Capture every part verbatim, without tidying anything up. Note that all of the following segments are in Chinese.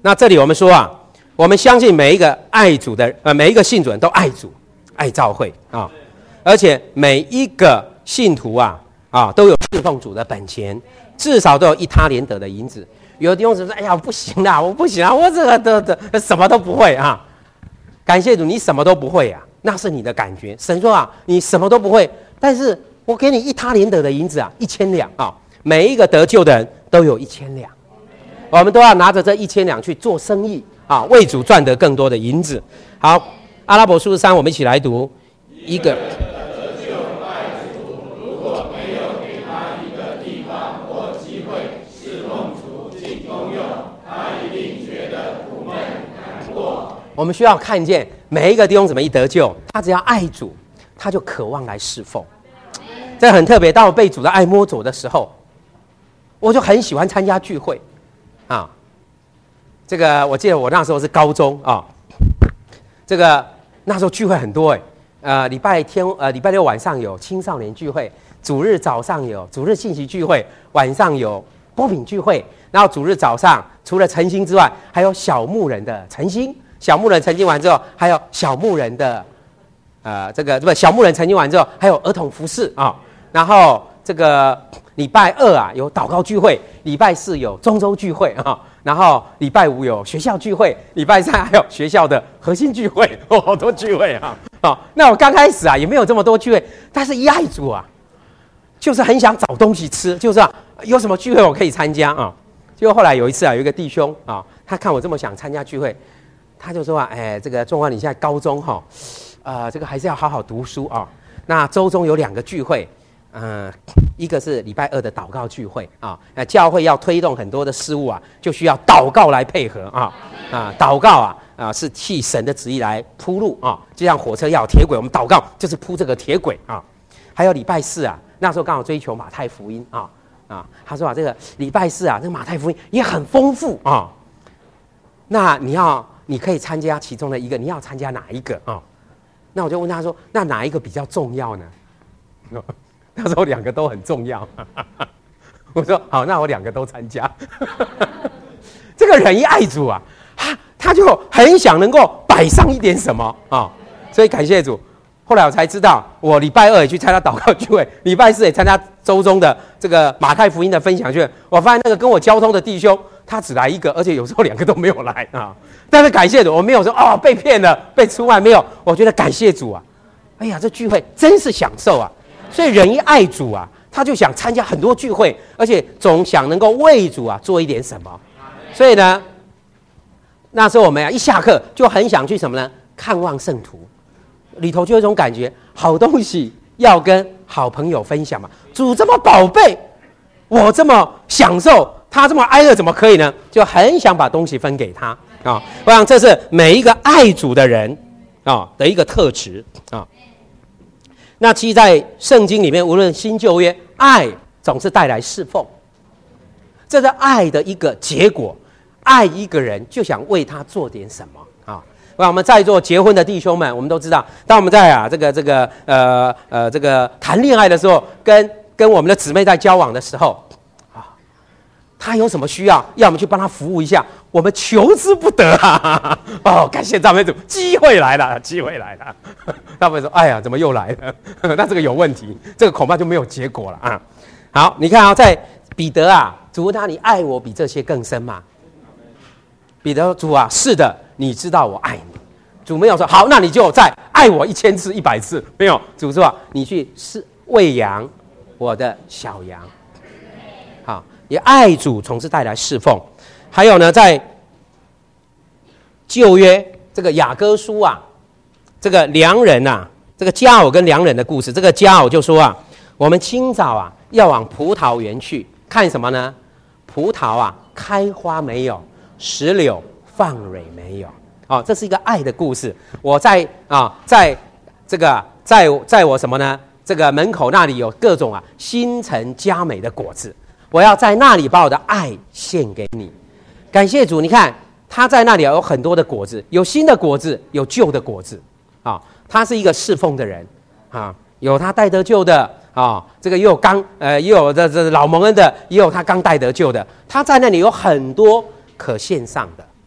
那这里我们说啊，我们相信每一个爱主的呃每一个信主人都爱主、爱教会啊，而且每一个信徒啊啊都有侍奉主的本钱，至少都有一他连得的银子。有的弟兄姊妹说：“哎呀，不行啦，我不行啊，我这个的的什么都不会啊。”感谢主，你什么都不会啊，那是你的感觉。神说啊，你什么都不会，但是我给你一他连得的银子啊，一千两啊，每一个得救的人都有一千两。我们都要拿着这一千两去做生意啊，为主赚得更多的银子。好，阿拉伯书三，我们一起来读一个。我们需要看见每一个弟兄姊妹一得救，他只要爱主，他就渴望来侍奉。这很特别。当我被主的爱摸着的时候，我就很喜欢参加聚会。啊，这个我记得我那时候是高中啊，这个那时候聚会很多哎，呃，礼拜天呃礼拜六晚上有青少年聚会，主日早上有主日信息聚会，晚上有波饼聚会，然后主日早上除了晨星之外，还有小牧人的晨星，小牧人晨星完之后，还有小牧人的呃这个不小牧人晨星完之后，还有儿童服事啊，然后这个。礼拜二啊有祷告聚会，礼拜四有中州聚会啊，然后礼拜五有学校聚会，礼拜三还有学校的核心聚会，哦，好多聚会啊！啊，那我刚开始啊也没有这么多聚会，但是一爱主啊，就是很想找东西吃，就是啊有什么聚会我可以参加啊。结果后来有一次啊，有一个弟兄啊，他看我这么想参加聚会，他就说啊，哎，这个中华你现在高中哈、啊，呃，这个还是要好好读书啊。那周中有两个聚会。嗯，一个是礼拜二的祷告聚会啊，那教会要推动很多的事物啊，就需要祷告来配合啊啊，祷告啊啊是替神的旨意来铺路啊，就像火车要有铁轨，我们祷告就是铺这个铁轨啊。还有礼拜四啊，那时候刚好追求马太福音啊啊，他说啊，这个礼拜四啊，这个马太福音也很丰富啊。那你要你可以参加其中的一个，你要参加哪一个啊？那我就问他说，那哪一个比较重要呢？他说两个都很重要，我说好，那我两个都参加。这个人一爱主啊，他他就很想能够摆上一点什么啊，所以感谢主。后来我才知道，我礼拜二也去参加祷告聚会，礼拜四也参加周中的这个马太福音的分享聚会。我发现那个跟我交通的弟兄，他只来一个，而且有时候两个都没有来啊。但是感谢主，我没有说哦被骗了、被出卖，没有。我觉得感谢主啊，哎呀，这聚会真是享受啊。所以人一爱主啊，他就想参加很多聚会，而且总想能够为主啊做一点什么。所以呢，那时候我们啊一下课就很想去什么呢？看望圣徒，里头就有一种感觉，好东西要跟好朋友分享嘛。主这么宝贝，我这么享受，他这么挨饿，怎么可以呢？就很想把东西分给他啊。我想这是每一个爱主的人啊的一个特质啊。那其实在圣经里面，无论新旧约，爱总是带来侍奉，这是爱的一个结果。爱一个人就想为他做点什么啊！那我们在座结婚的弟兄们，我们都知道，当我们在啊这个这个呃呃这个谈恋爱的时候，跟跟我们的姊妹在交往的时候啊，他有什么需要，要我们去帮他服务一下，我们求之不得啊！哦，感谢赞美主，机会来了，机会来了。他们说：“哎呀，怎么又来了？那这个有问题，这个恐怕就没有结果了啊！”好，你看啊，在彼得啊，主问他：“你爱我比这些更深吗？”彼得说：“主啊，是的，你知道我爱你。”主没有说：“好，那你就再爱我一千次、一百次。”没有，主说：“你去是喂养我的小羊。”好，也爱主总是带来侍奉。还有呢，在旧约这个雅歌书啊。这个良人啊，这个佳偶跟良人的故事，这个佳偶就说啊，我们清早啊要往葡萄园去看什么呢？葡萄啊开花没有，石榴放蕊没有。哦，这是一个爱的故事。我在啊，在这个在在我什么呢？这个门口那里有各种啊新陈佳美的果子，我要在那里把我的爱献给你。感谢主，你看他在那里有很多的果子，有新的果子，有旧的果子。啊，他是一个侍奉的人，啊，有他带得救的啊，这个也有刚呃，也有这这老蒙恩的，也有他刚带得救的，他在那里有很多可献上的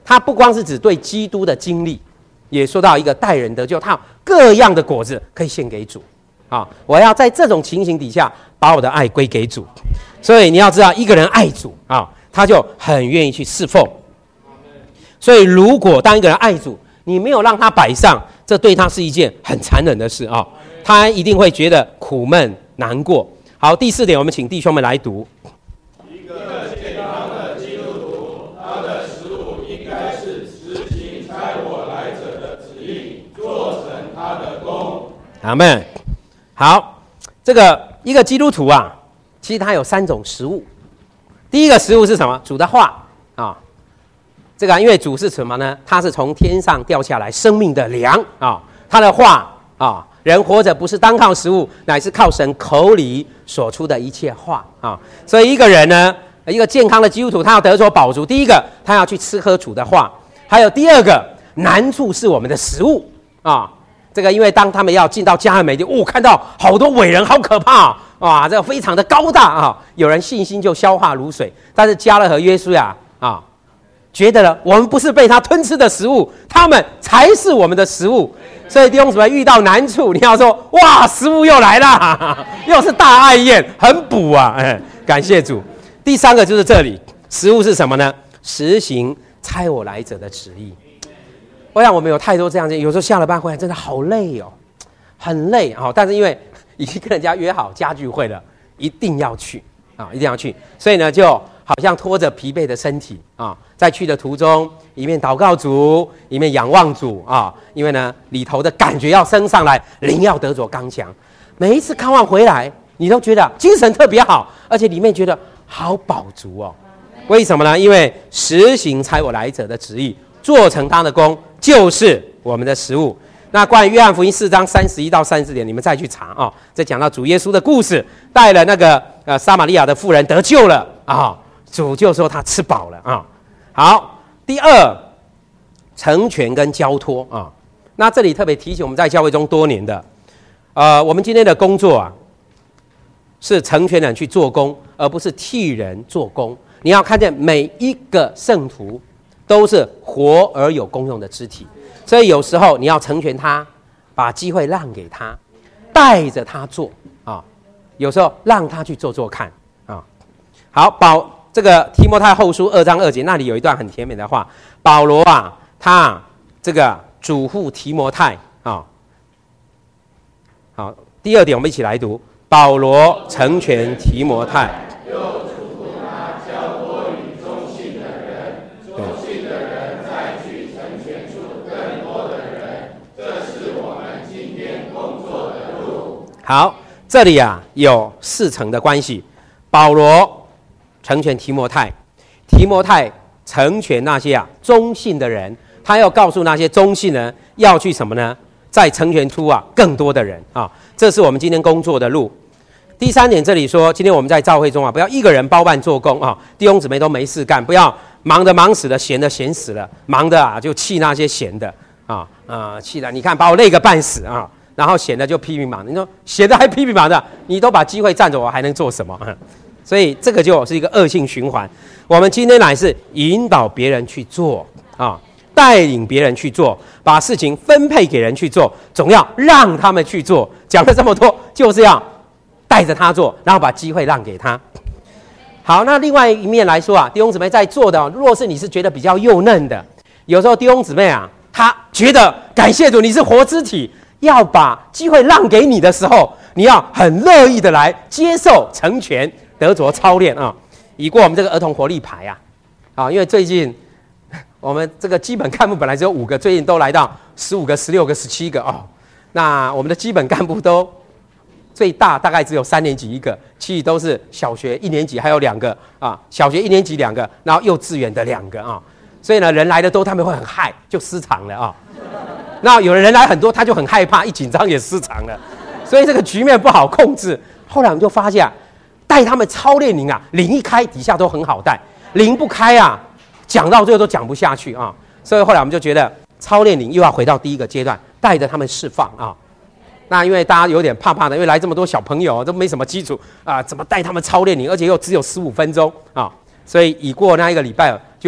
它不光是指对基督的经历，也说到一个待人得救，它有各样的果子可以献给主。啊，我要在这种情形底下，把我的爱归给主。所以你要知道，一个人爱主啊，他就很愿意去侍奉。所以，如果当一个人爱主，你没有让他摆上，这对他是一件很残忍的事啊，他一定会觉得苦闷难过。好，第四点，我们请弟兄们来读。 一个健康的基督徒，他的食物应该是实行差我来者的旨意，做成他的功。 阿们。好，这个一个基督徒啊，其实他有三种食物。第一个食物是什么？主的话啊。这个、啊、因为主是什么呢？他是从天上掉下来生命的粮啊，他的话啊，人活着不是单靠食物，乃是靠神口里所出的一切话啊。所以一个人呢，一个健康的基督徒，他要得着饱足，第一个他要去吃喝主的话，还有第二个难处是我们的食物啊。这个因为当他们要进到迦南美地，哦，看到好多伟人，好可怕啊！哇，这个非常的高大啊，有人信心就消化如水，但是迦勒和约书亚啊。觉得了，我们不是被他吞吃的食物，他们才是我们的食物。所以弟兄姊妹遇到难处，你要说哇，食物又来了，又是大爱宴，很补啊！哎，感谢主。第三个就是这里，食物是什么呢？实行差我来者的旨意。我想我们有太多这样的，有时候下了班回来真的好累哦，很累啊、哦。但是因为已经跟人家约好家聚会了，一定要去啊，一定要去。所以呢，就好像拖着疲惫的身体啊，在去的途中，一面祷告主，一面仰望主啊。因为呢，里头的感觉要升上来，灵要得着刚强。每一次看望回来，你都觉得精神特别好，而且里面觉得好饱足哦。为什么呢？因为实行差我来者的旨意，做成他的功，就是我们的食物。那关于约翰福音四章三十一到三十四点，你们再去查啊。这讲到主耶稣的故事，带了那个呃撒玛利亚的妇人得救了啊。主就说他吃饱了啊。好，第二，成全跟交托啊。那这里特别提醒我们在教会中多年的，呃，我们今天的工作啊，是成全人去做工，而不是替人做工。你要看见每一个圣徒都是活而有功用的肢体，所以有时候你要成全他，把机会让给他，带着他做啊。有时候让他去做做看啊。好，保。这个提摩太后书二章二节那里有一段很甜美的话，保罗啊，他啊这个嘱咐提摩太啊，好，第二点我们一起来读，保罗成全提摩太， 又嘱咐他交托于忠信的人，忠信的人再去成全出更多的人，这是我们今天工作的路。 好，这里啊有四层的关系，保罗成全提摩太，提摩太成全那些啊忠信的人，他要告诉那些忠信人要去什么呢？再成全出啊更多的人啊，这是我们今天工作的路。第三点，这里说，今天我们在教会中啊，不要一个人包办做工啊，弟兄姊妹都没事干，不要忙的忙死了，闲的闲死了，忙的啊就气那些闲的啊啊气的，你看把我累个半死啊，然后闲的就批评忙的，你说闲的还批评忙的，你都把机会占着，我还能做什么？所以这个就是一个恶性循环。我们今天乃是引导别人去做啊，带领别人去做，把事情分配给人去做，总要让他们去做。讲了这么多，就是要带着他做，然后把机会让给他。好，那另外一面来说啊，弟兄姊妹在做的，若是你是觉得比较幼嫩的，有时候弟兄姊妹啊，他觉得感谢主，你是活肢体，要把机会让给你的时候，你要很乐意的来接受成全。得着操练啊，已过我们这个儿童活力牌啊，啊，因为最近我们这个基本干部本来只有五个，最近都来到十五个、十六个、十七个哦。那我们的基本干部都最大大概只有三年级一个，其余都是小学一年级，还有两个啊，小学一年级两个，然后幼稚园的两个啊。所以呢，人来的多，他们会很害，就失常了啊。那有的人来很多，他就很害怕，一紧张也失常了，所以这个局面不好控制。后来我们就发现，带他们操练灵啊，灵一开，底下都很好带；灵不开啊，讲到最后都讲不下去啊。所以后来我们就觉得，操练灵又要回到第一个阶段，带着他们释放啊。那因为大家有点怕怕的，因为来这么多小朋友都没什么基础啊，怎么带他们操练灵？而且又只有十五分钟啊，所以已过那一个礼拜，就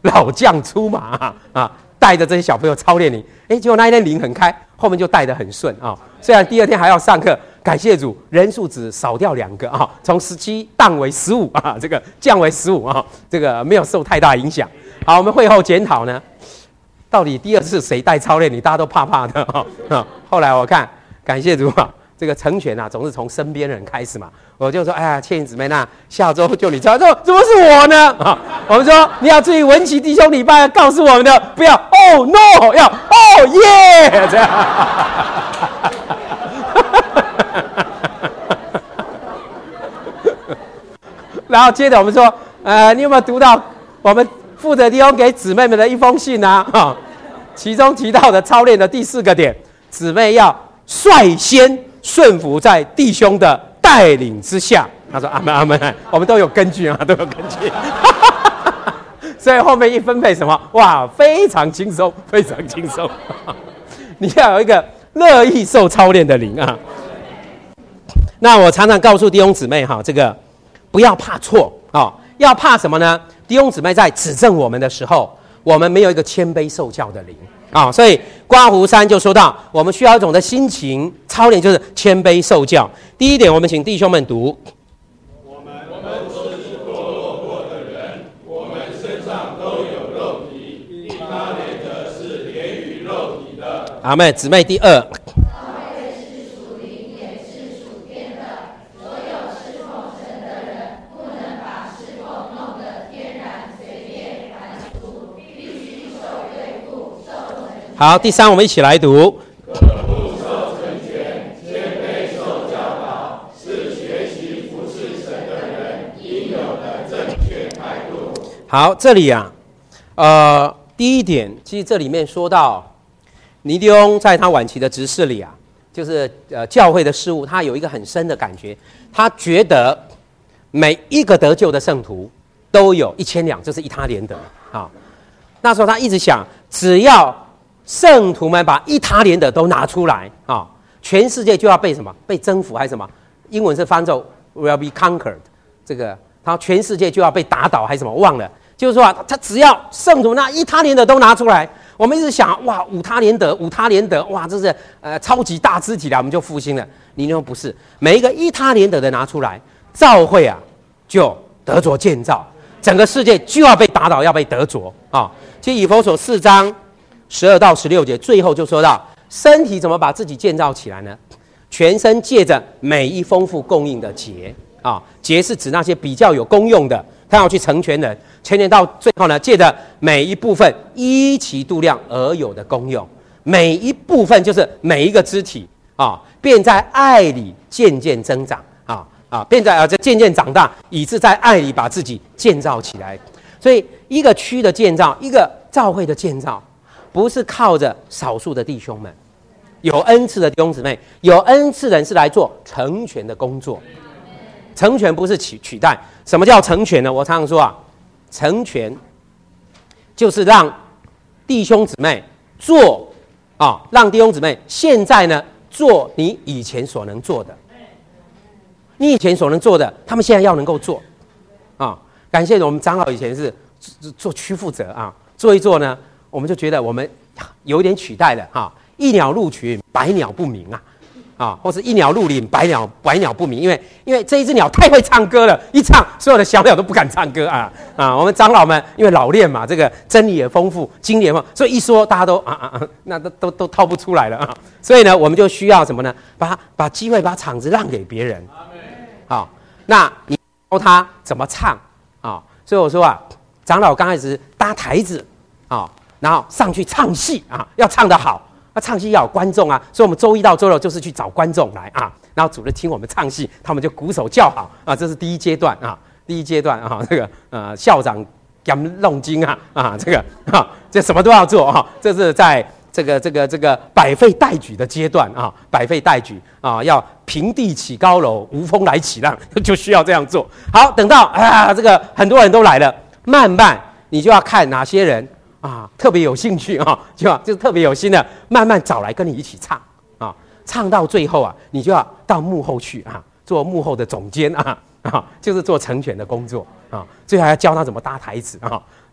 老将出马啊，啊带着这些小朋友操练灵。哎，结果那一天灵很开，后面就带得很顺啊。虽然第二天还要上课，感谢主，人数只少掉两个啊，从十七降为十五啊，这个降为十五啊，这个没有受太大影响。好，我们会后检讨呢，到底第二次谁带操练灵，大家都怕怕的啊。啊后来我看，感谢主啊。这个成全啊，总是从身边人开始嘛。我就说，哎呀，倩颖姊妹，那下周就你操，说怎么是我呢？啊，我们说你要注意文琪弟兄礼拜告诉我们的，不要哦 no， 要哦耶，这样。然后接着我们说，呃，你有没有读到我们负责弟兄给姊妹们的一封信啊？啊，其中提到的操练的第四个点，姊妹要率先顺服在弟兄的带领之下。他说：“阿门，阿门，我们都有根据啊，都有根据。所以后面一分配什么，哇，非常轻松，非常轻松。你要有一个乐意受操练的灵啊。那我常常告诉弟兄姊妹哈，这个不要怕错啊，要怕什么呢？弟兄姊妹在指正我们的时候，我们没有一个谦卑受教的灵。”啊，所以刮胡山就说到，我们需要一种的心情操练，就是谦卑受教。第一点，我们请弟兄们读： 我们我们都是堕落过的人，我们身上都有肉体，一他连的是连于肉体的。 阿们。姊妹第二。好，第三，我们一起来读。 可不受成全，谦卑受教导，是学习服侍神的人应有的正确态度。 好，这里啊，呃，第一点，其实这里面说到，尼弟兄在他晚期的执事里啊，就是呃教会的事务，他有一个很深的感觉，他觉得每一个得救的圣徒都有一千两，就是一他连得啊。那时候他一直想，只要圣徒们把一他连得都拿出来啊，全世界就要被什么？被征服还是什么？英文是翻作 will be conquered， 这个他全世界就要被打倒还是什么？忘了，就是说啊，他只要圣徒那一他连得都拿出来，我们一直想哇，五他连得，五他连得，哇，这是呃超级大肢体了，我们就复兴了。你说不是？每一个一他连得的拿出来，教会啊就得着建造，整个世界就要被打倒，要被得着啊。其实以弗所四章十二到十六节，最后就说到身体怎么把自己建造起来呢？全身借着每一丰富供应的节啊，节是指那些比较有功用的，他要去成全人，成全到最后呢，借着每一部分依其度量而有的功用，每一部分就是每一个肢体啊，便在爱里渐渐增长啊啊，便在啊这渐渐长大，以致在爱里把自己建造起来。所以一个区的建造，一个教会的建造，不是靠着少数的弟兄们，有恩赐的弟兄姊妹，有恩赐的人是来做成全的工作。成全不是取取代。什么叫成全呢？我常常说啊，成全就是让弟兄姊妹做啊，让弟兄姊妹现在呢做你以前所能做的，你以前所能做的，他们现在要能够做啊。感谢我们长老以前是做区负责啊，做一做呢，我们就觉得我们有点取代了哈，一鸟入群，百鸟不鸣啊，啊，或是一鸟入林，百鸟百鸟不鸣，因为因为这一只鸟太会唱歌了，一唱所有的小鸟都不敢唱歌啊啊！我们长老们因为老练嘛，这个真理也丰富，经验嘛，所以一说大家都啊啊啊，那都都都套不出来了啊！所以呢，我们就需要什么呢？把把机会把场子让给别人，好，那你教他怎么唱啊？所以我说啊，长老刚开始搭台子啊，然后上去唱戏啊，要唱得好。那唱戏要有观众啊，所以我们周一到周六就是去找观众来啊，然后主任听我们唱戏，他们就鼓手叫好啊，这是第一阶段啊，第一阶段啊，这个呃校长讲弄经啊啊，这个啊这什么都要做啊，这是在这个这个这个百废待举的阶段啊，百废待举啊，要平地起高楼，无风来起浪，就需要这样做。好，等到啊这个很多人都来了，慢慢你就要看哪些人。啊，特别有兴趣啊，就就是特别有心的，慢慢找来跟你一起唱啊，唱到最后啊，你就要到幕后去啊，做幕后的总监啊啊，就是做成全的工作啊，最后还要教他怎么搭台子啊啊，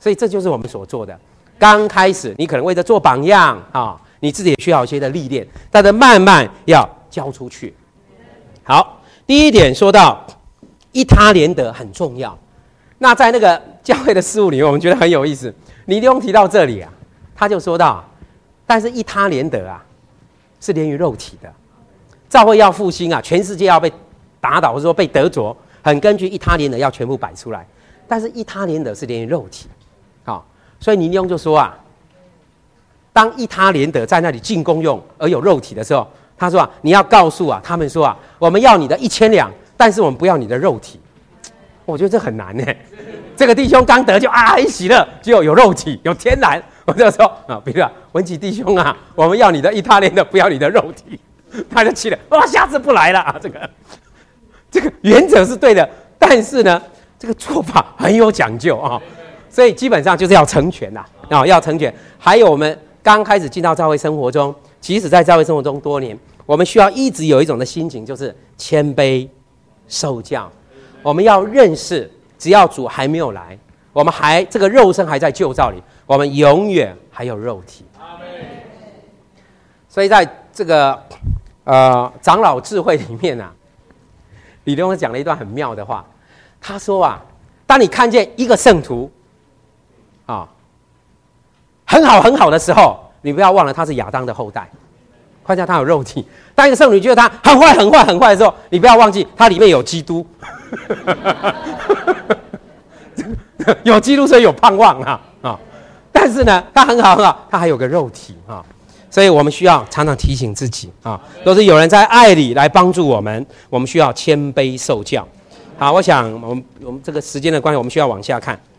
所以这就是我们所做的。刚开始你可能为了做榜样啊，你自己也需要一些的历练，但是慢慢要交出去。好，第一点说到一他连得很重要。那在那个教会的事务里面，我们觉得很有意思。李弟兄提到这里啊，他就说到，但是一他连得啊，是连于肉体的。教会要复兴啊，全世界要被打倒或者说被得着，很根据一他连得要全部摆出来。但是一他连得是连于肉体，好、哦，所以李弟兄就说啊，当一他连得在那里进功用而有肉体的时候，他说啊，你要告诉啊他们说啊，我们要你的一千两，但是我们不要你的肉体。我觉得这很难呢。这个弟兄刚得救啊，很喜乐，就有肉体，有天然。我就说啊，比如说文吉弟兄啊，我们要你的一他连得，不要你的肉体。他就气了，哇，下次不来了啊！这个这个原则是对的，但是呢，这个做法很有讲究啊。所以基本上就是要成全呐，啊，要成全。还有我们刚开始进到教会生活中，即使在教会生活中多年，我们需要一直有一种的心情，就是谦卑受教。我们要认识，只要主还没有来，我们还这个肉身还在旧造里，我们永远还有肉体。所以在这个呃长老智慧里面啊，李弟兄讲了一段很妙的话。他说啊，当你看见一个圣徒啊很好很好的时候，你不要忘了他是亚当的后代，看见他有肉体。当一个圣女觉得他很坏很坏很坏的时候，你不要忘记他里面有基督。有基督所以有盼望啊啊！但是呢，他很好很好，他还有个肉体啊，所以我们需要常常提醒自己啊，都是有人在爱里来帮助我们，我们需要谦卑受教。好，我想我们我们这个时间的关系，我们需要往下看。